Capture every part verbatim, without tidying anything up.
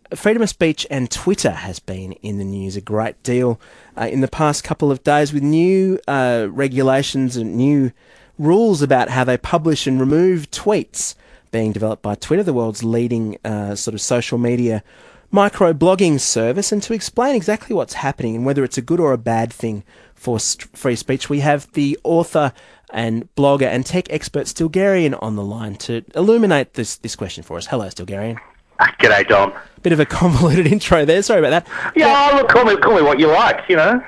freedom of speech and Twitter has been in the news a great deal uh, in the past couple of days with new uh, regulations and new rules about how they publish and remove tweets being developed by Twitter, the world's leading uh, sort of social media micro-blogging service. And to explain exactly what's happening and whether it's a good or a bad thing for st- free speech, we have the author and blogger and tech expert Stilgherrian on the line to illuminate this, this question for us. Hello, Stilgherrian. G'day, Dom. Bit of a convoluted intro there. Sorry about that. Yeah, yeah. Look, call me, call me what you like, you know.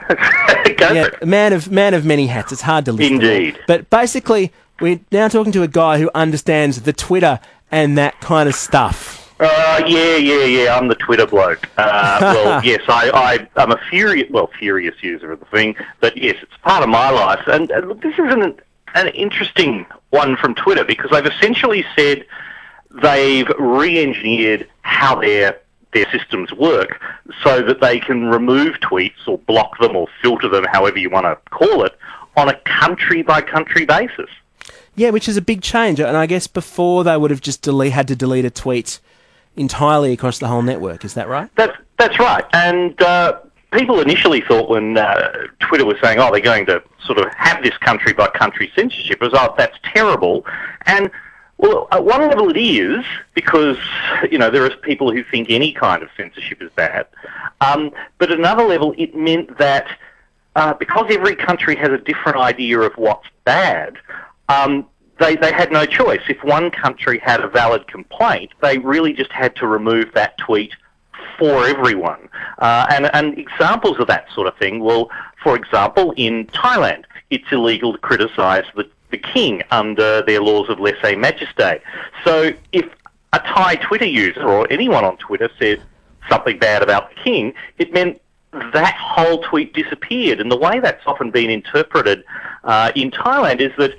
Go yeah, for it. Man of, man of many hats. It's hard to list Indeed. them all. But basically, we're now talking to a guy who understands the Twitter and that kind of stuff. Uh, yeah, yeah, yeah, I'm the Twitter bloke. Uh, well, yes, I, I, I'm a furious, well, furious user of the thing, but yes, it's part of my life. And, and look, this is an, an interesting one from Twitter because they've essentially said they've re-engineered how their their systems work so that they can remove tweets or block them or filter them, however you want to call it, on a country-by-country basis. Yeah, which is a big change. And I guess before they would have just delete, had to delete a tweet entirely across the whole network. Is that right? That's, that's right. And uh, people initially thought when uh, Twitter was saying, oh, they're going to sort of have this country-by-country censorship, it was, oh, that's terrible. And well, at one level it is, because, you know, there are people who think any kind of censorship is bad. Um, but at another level, it meant that uh, because every country has a different idea of what's bad, um, they, they had no choice. If one country had a valid complaint, they really just had to remove that tweet for everyone. Uh, and, and examples of that sort of thing, well, for example, in Thailand, it's illegal to criticise the the king under their laws of lèse-majesté. So if a Thai Twitter user or anyone on Twitter said something bad about the king, it meant that whole tweet disappeared. And the way that's often been interpreted uh, in Thailand is that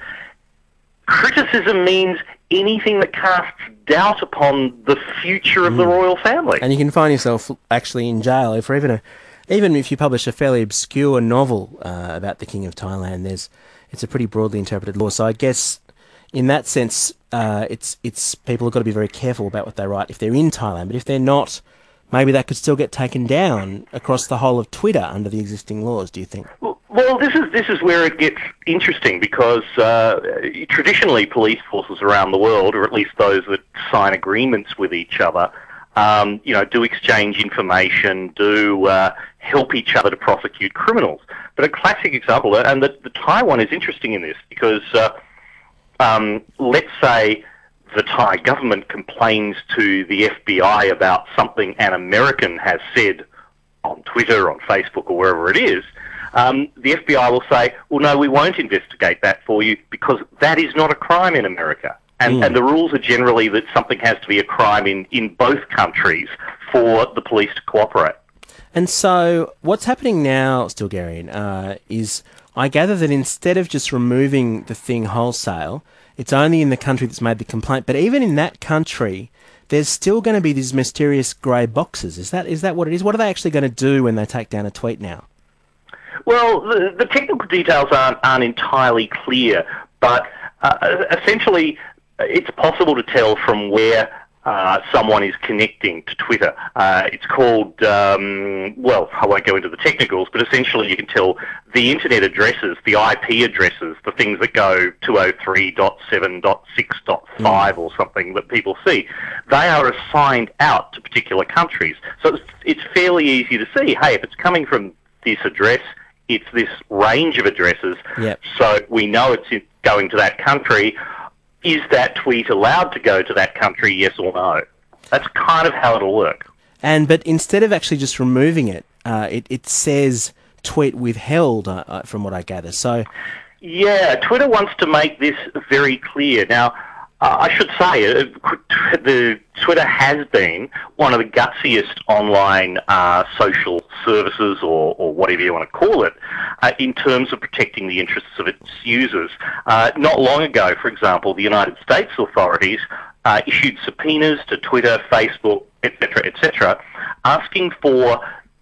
criticism means anything that casts doubt upon the future of mm. the royal family. And you can find yourself actually in jail if even a, even if you publish a fairly obscure novel uh, about the king of Thailand. There's It's a pretty broadly interpreted law. So I guess in that sense, uh, it's it's people have got to be very careful about what they write if they're in Thailand. But if they're not, maybe that could still get taken down across the whole of Twitter under the existing laws, do you think? Well, well this is this is where it gets interesting because uh, traditionally police forces around the world, or at least those that sign agreements with each other, um, you know, do exchange information, do uh, help each other to prosecute criminals. But a classic example, and the, the Thai one is interesting in this because, uh, um, let's say the Thai government complains to the F B I about something an American has said on Twitter, on Facebook, or wherever it is. Um, the F B I will say, well, no, we won't investigate that for you because that is not a crime in America. And, mm. and the rules are generally that something has to be a crime in, in both countries for the police to cooperate. And so what's happening now, Stilgherrian, uh, is I gather that instead of just removing the thing wholesale, it's only in the country that's made the complaint. But even in that country, there's still going to be these mysterious grey boxes. Is that is that what it is? What are they actually going to do when they take down a tweet now? Well, the, the technical details aren't, aren't entirely clear, but uh, essentially it's possible to tell from where Uh, someone is connecting to Twitter. Uh, it's called, um, well, I won't go into the technicals, but essentially you can tell the internet addresses, the I P addresses, the things that go two oh three dot seven dot six dot five mm. or something that people see, they are assigned out to particular countries. So it's, it's fairly easy to see, hey, if it's coming from this address, it's this range of addresses, yep. so we know it's going to that country. Is that tweet allowed to go to that country, yes or no? That's kind of how it'll work. And but instead of actually just removing it, uh, it, it says tweet withheld, uh, from what I gather. So, yeah, Twitter wants to make this very clear. Now, uh, I should say, uh, the Twitter has been one of the gutsiest online uh, social services, or, or whatever you want to call it, uh, in terms of protecting the interests of its users. Uh, not long ago, for example, the United States authorities uh, issued subpoenas to Twitter, Facebook, et cetera, et cetera, asking for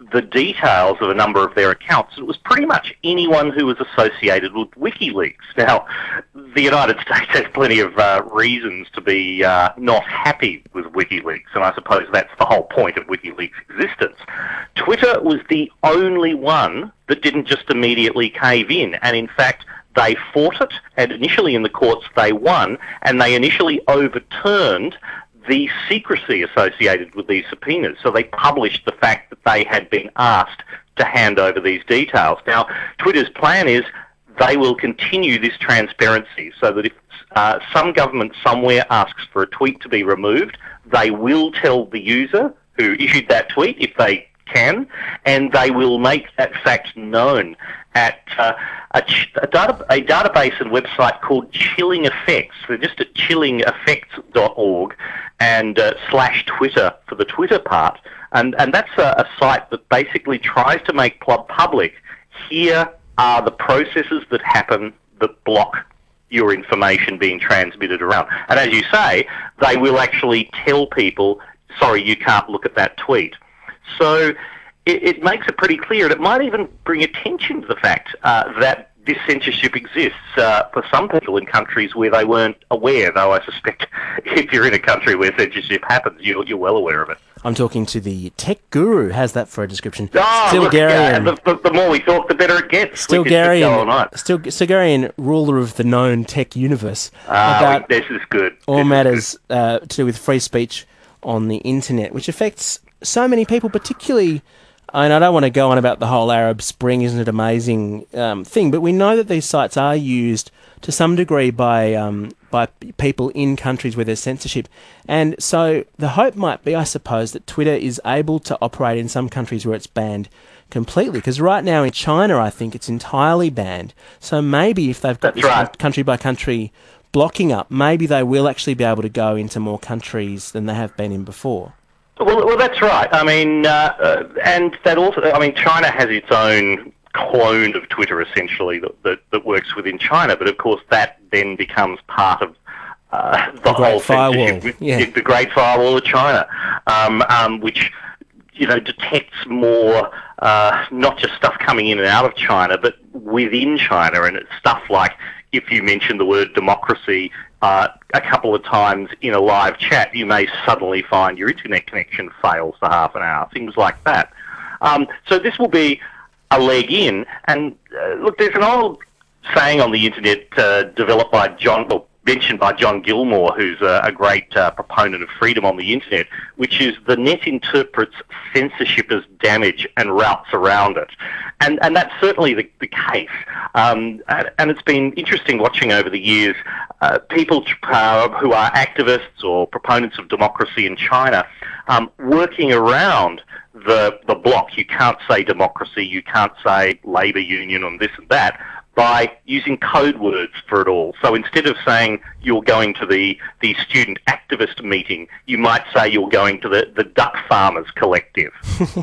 the details of a number of their accounts. It was pretty much anyone who was associated with WikiLeaks. Now, the United States has plenty of uh, reasons to be uh, not happy with WikiLeaks, and I suppose that's the whole point of WikiLeaks' existence. Twitter was the only one that didn't just immediately cave in, and in fact, they fought it, and initially in the courts they won, and they initially overturned the secrecy associated with these subpoenas. So they published the fact that they had been asked to hand over these details. Now, Twitter's plan is they will continue this transparency so that if uh, some government somewhere asks for a tweet to be removed, they will tell the user who issued that tweet if they can, and they will make that fact known at uh, a, ch- a, data- a database and website called Chilling Effects. They're just at chilling effects dot org and uh, slash Twitter for the Twitter part. And, and that's a, a site that basically tries to make pub- public, here are the processes that happen that block your information being transmitted around. And as you say, they will actually tell people, sorry, you can't look at that tweet. So it, it makes it pretty clear, and it might even bring attention to the fact uh, that this censorship exists uh, for some people in countries where they weren't aware, though I suspect if you're in a country where censorship happens, you're, you're well aware of it. I'm talking to the tech guru. How's that for a description? Oh, Stilgarian. Look, uh, the, the, the more we talk, the better it gets. Stilgarian, Stil, Stilgarian, ruler of the known tech universe. Uh, about this is good. All this matters uh, to do with free speech on the internet, which affects so many people, particularly, and I don't want to go on about the whole Arab Spring, isn't it amazing um, thing, but we know that these sites are used to some degree by um, by people in countries where there's censorship. And so the hope might be, I suppose, that Twitter is able to operate in some countries where it's banned completely. Because right now in China, I think it's entirely banned. So maybe if they've got That's this right. country by country blocking up, maybe they will actually be able to go into more countries than they have been in before. Well, well, that's right. I mean, uh, uh, and that also, I mean, China has its own clone of Twitter, essentially, that, that, that works within China, but of course that then becomes part of uh, the, The Great whole Firewall, censorship, yeah. the Great Firewall of China, um, um, which, you know, detects more, uh, not just stuff coming in and out of China, but within China, and it's stuff like, if you mention the word democracy uh, a couple of times in a live chat, you may suddenly find your internet connection fails for half an hour, things like that. Um, so this will be a leg in. And uh, look, there's an old saying on the internet uh, developed by John, well, mentioned by John Gilmore, who's a, a great uh, proponent of freedom on the internet, which is the net interprets censorship as damage and routes around it. And, and that's certainly the, the case. Um, and, and it's been interesting watching over the years uh, people uh, who are activists or proponents of democracy in China um, working around the, the block. You can't say democracy, you can't say labour union and this and that, by using code words for it all. So instead of saying you're going to the, the student activist meeting, you might say you're going to the, the duck farmers collective.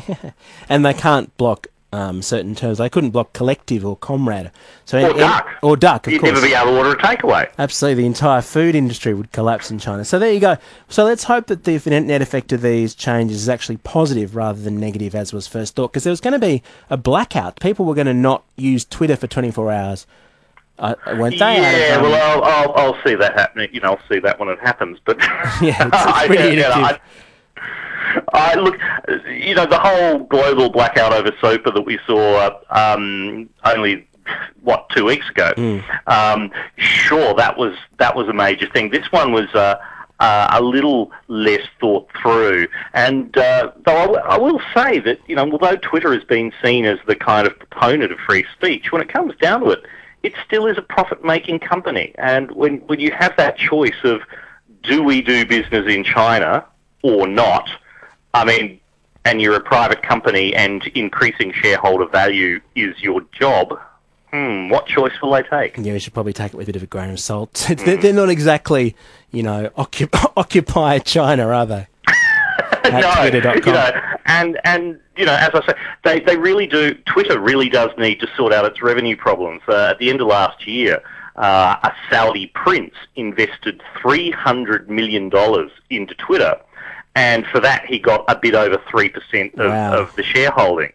And they can't block um, certain terms. They couldn't block collective or comrade. So Or in- duck. Or duck, of You'd course. never be able to order a takeaway. Absolutely, the entire food industry would collapse in China. So there you go. So let's hope that the net effect of these changes is actually positive rather than negative, as was first thought, because there was going to be a blackout. People were going to not use Twitter for twenty-four hours, uh, weren't they? Yeah, Um, well, I'll, I'll, I'll see that happening. You know, I'll see that when it happens. But Yeah, it's- it's pretty I, addictive. I, I look, you know, the whole global blackout over SOPA that we saw um, only what two weeks ago. Mm. Um, sure, that was that was a major thing. This one was uh, uh, a little less thought through. And uh, though I, w- I will say that, you know, although Twitter has been seen as the kind of proponent of free speech, when it comes down to it, it still is a profit-making company. And when when you have that choice of do we do business in China or not, I mean, and you're a private company and increasing shareholder value is your job, hmm, what choice will they take? Yeah, we should probably take it with a bit of a grain of salt. It's, they're, they're not exactly, you know, occup- occupy China, are they? No, twitter dot com. you know, and, and, you know, as I say, they, they really do, Twitter really does need to sort out its revenue problems. Uh, at the end of last year, uh, a Saudi prince invested three hundred million dollars into Twitter, and for that he got a bit over three percent of, Wow. of the shareholding.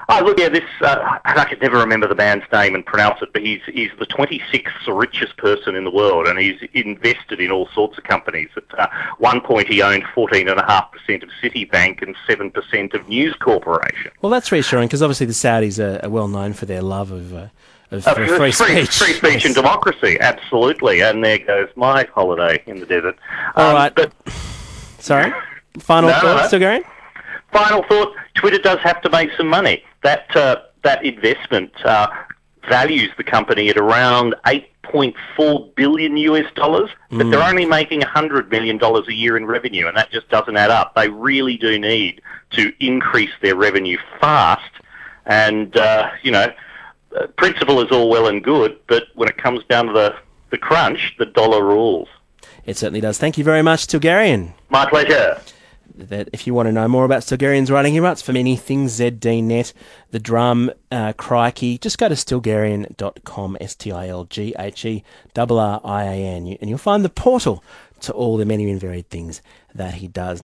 Oh, look, yeah, this, uh, and I could never remember the man's name and pronounce it, but he's he's the twenty-sixth richest person in the world, and he's invested in all sorts of companies. At uh, one point, he owned fourteen point five percent of Citibank and seven percent of News Corporation. Well, that's reassuring, because obviously the Saudis are, are well known for their love of, uh, of uh, free, free speech. Free speech yes. and democracy, absolutely. And there goes my holiday in the desert. All um, right. But Sorry? Final no, thoughts, no. Stilgherrian? Final thought, Twitter does have to make some money. That uh, that investment uh, values the company at around eight point four billion US dollars, but mm. they're only making one hundred million dollars a year in revenue, and that just doesn't add up. They really do need to increase their revenue fast, and, uh, you know, principle is all well and good, but when it comes down to the, the crunch, the dollar rules. It certainly does. Thank you very much, Stilgherrian. My pleasure. That if you want to know more about Stilgherrian's writing, he writes for many things, Z D Net, The Drum, uh, Crikey. Just go to stilgherrian dot com, S T I L G H E R R I A N, and you'll find the portal to all the many and varied things that he does.